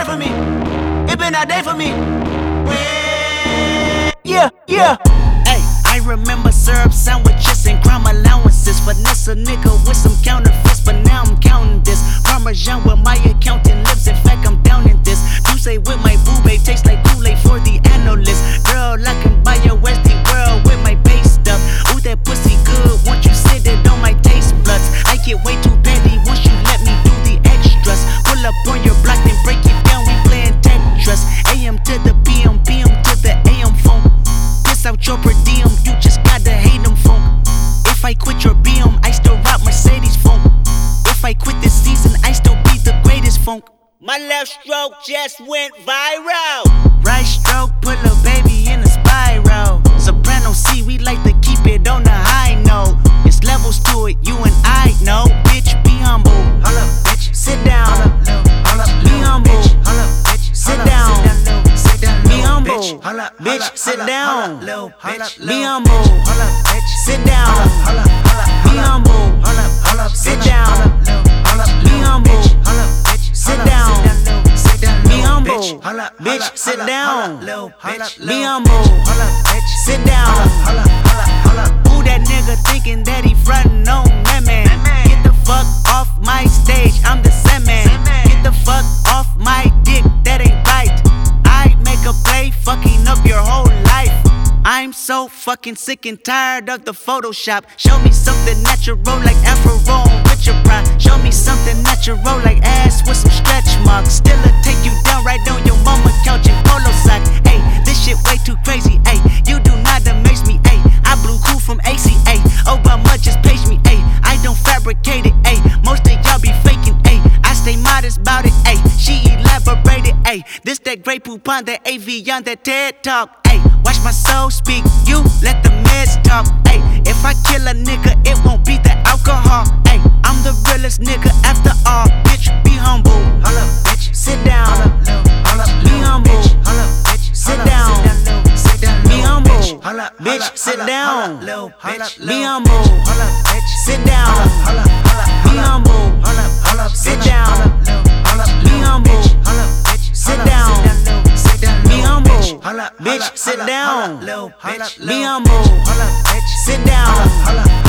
for me. It been a day for me. Yeah, yeah. Hey, I remember syrup sandwiches and crime allowances. Finesse a nigga with some counterfeits, but now I'm counting this. Parmesan where my accountant lives, in fact I'm down in this. You say with my boo babe, tastes like Kool-Aid for the analyst. Girl, I can buy your Westie world with my base stuff. Ooh, that pussy good, once you sit it on my taste buds. I get way too petty once you let me do the extras. Pull up on your block, then break it down, we playing Tetris. AM to the PM, PM to the AM phone. Piss out your per diem, you just gotta hate them phone. If I quit your BM, I still rock Mercedes phone. If I quit this season, I still be the greatest funk. My left stroke just went viral. Right stroke put a baby in a spiral. Soprano C, we like to keep it on the high note. It's levels to it, you and I know. Bitch, be humble. Hold up, bitch. Sit down. Hold up, be humble. Hold up, bitch. Sit down. Be humble. Bitch, sit down. Be humble. Sit down. Be humble. Sit down. Be humble. Sit down. Be humble. Bitch, sit down. Be humble. Sit down. Who that nigga thinking that he frontin' on that man? Get the fuck off my stage, I'm the Sandman. Get the fuck off my dick, that ain't right. I make a play, fucking up your whole life. I'm so fucking sick and tired of the Photoshop. Show me something natural like Afro with your pride. Show me something natural like ass with some stretch marks. Still'll take you down right on your mama couch in polo socks. Ayy, this shit way too crazy. Ayy, you do not amaze me. Ayy, I blew cool from ACA. Obama just page me. Ayy, I don't fabricate it. Ayy, most of y'all be faking. Ayy, I stay modest about it. Ayy, she elaborated. Ayy, this that Grey Poupon, that AV on that TED Talk. Ayy, watch my soul speak, you let the meds talk. Ayy, if I kill a nigga, it won't be the alcohol. Ayy, I'm the realest nigga after all. Bitch, be humble. Hold up, bitch. Sit down. Be humble. Sit down. Be humble. Bitch, sit down. Be humble. Sit down. Be humble. Sit down. Be humble. Sit down. Be humble. Bitch, sit down. Be humble. Sit down.